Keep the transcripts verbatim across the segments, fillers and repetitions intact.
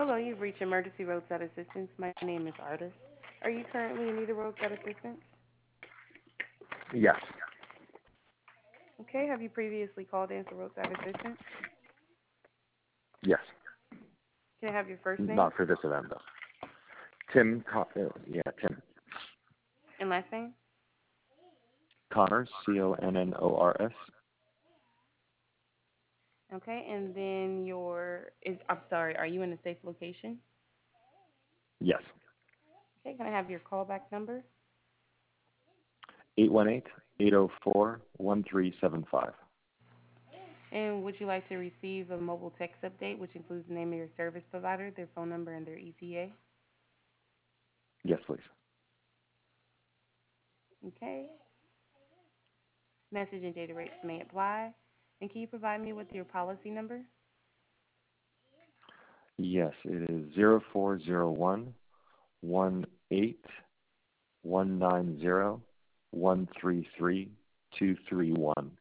Hello, you've reached Emergency Roadside Assistance. My name is Artis. Are you currently in need of roadside assistance? Yes. Okay, have you previously called in for roadside assistance? Yes. Can I have your first name Not for this event, though. Tim, Con- uh, yeah, Tim. and last name? Connors, C O N N O R S. Okay, and then your is I'm sorry, are you in a safe location? Yes. Okay, can I have your callback number? eight one eight, eight zero four, one three seven five. And would you like to receive a mobile text update, which includes the name of your service provider, their phone number, and their E T A? Yes, please. Okay. Message and data rates may apply. And can you provide me with your policy number? Yes, it is zero four zero one one eight one nine zero one three three two three one.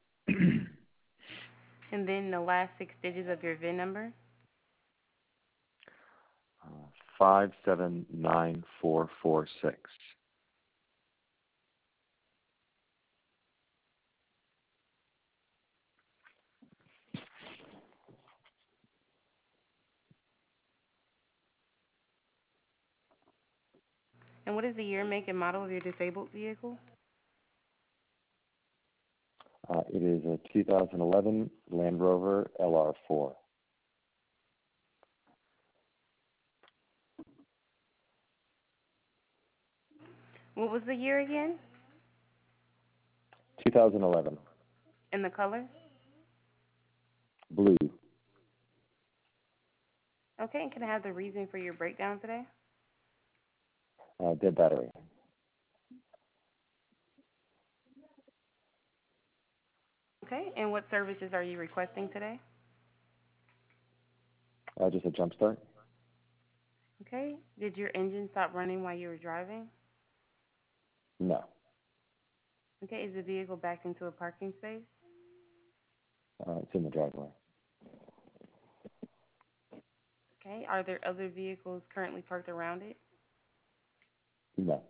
And then the last six digits of your V I N number? Five seven nine four four six. And what is the year, make, and model of your disabled vehicle? Uh, it is a two thousand eleven Land Rover L R four. What was the year again? two thousand eleven. And the color? Blue. Okay, and can I have the reason for your breakdown today? Uh, dead battery. Okay, and what services are you requesting today? Uh, just a jump start. Okay, did your engine stop running while you were driving? No. Okay, is the vehicle backed into a parking space? Uh, it's in the driveway. Okay, are there other vehicles currently parked around it? No.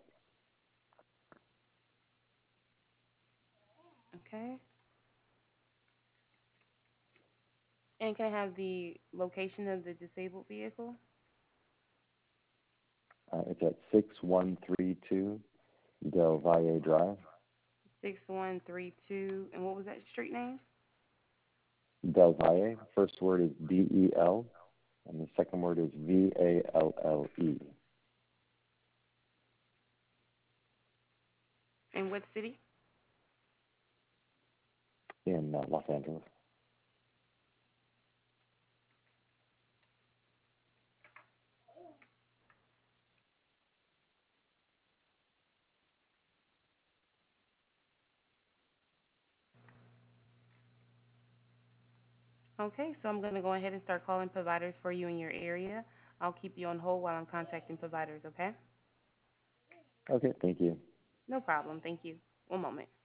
Okay, and can I have the location of the disabled vehicle? Uh, it's at six one three two Del Valle Drive. six one three two, and what was that street name? Del Valle. First word is D E L, and the second word is V A L L E. And what city? In uh, Los Angeles. Okay, so I'm going to go ahead and start calling providers for you in your area. I'll keep you on hold while I'm contacting providers, okay? Okay, thank you. No problem. Thank you. One moment.